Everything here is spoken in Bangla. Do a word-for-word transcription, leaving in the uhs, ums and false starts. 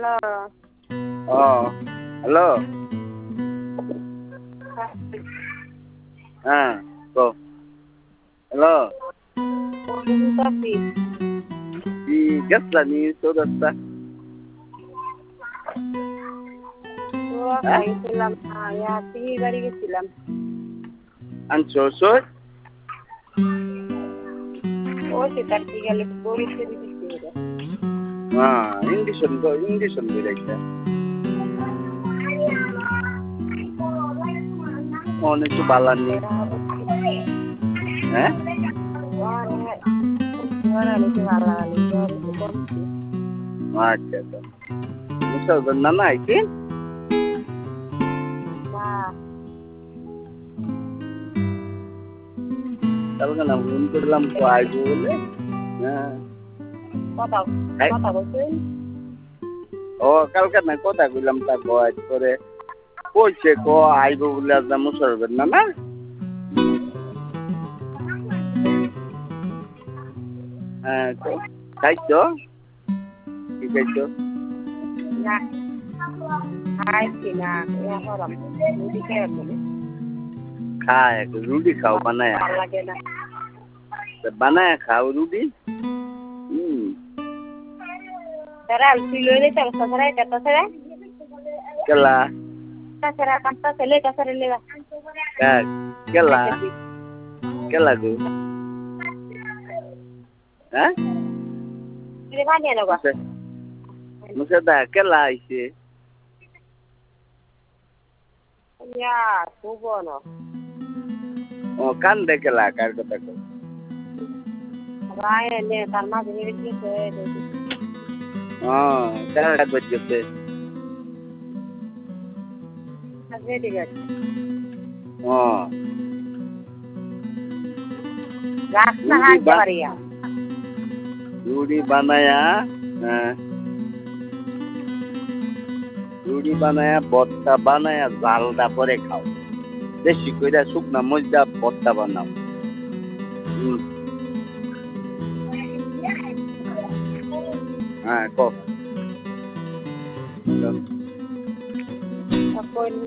ও হ্যালো হ্যাঁ তো হ্যালো ই গেছলা নি চৌরাস্তা গেছিলাম পিড়ির বাড়ি গেছিলাম আনছো ওষুধ ও সেটার কি গেলে গরিবকে দিতে হ্যাঁ ইংলিশন ইংলিশন বেরাইছে অনেক তো বালার নেই হ্যাঁ আচ্ছা আচ্ছা মুসলমান না না কি কালকে না ফোন করলাম তো আসবো বলে হ্যাঁ ও কালকে না কথা কইলাম তা বয়স করে কইছে ক আইব বলে আজ মুসলমান না না হ্যাঁ তো খাইছো কি খাইছো খায় রুটি খাও বানায় বানায় খাও রুটি হুম কেলা কেলা কেলা গো হ্যাঁ মুসে দা কেলা আইছে ও কান দেখেলা কার কথা কো তার মাঝে হ্যাঁ কারা করছে হ্যাঁ রুটি বানায়া হ্যাঁ রুটি বানায়া ভর্তা বানায়া জালটা পরে খাও বেশি কইরা শুকনা মরিচা ভর্তা বানাও হ্যাঁ ক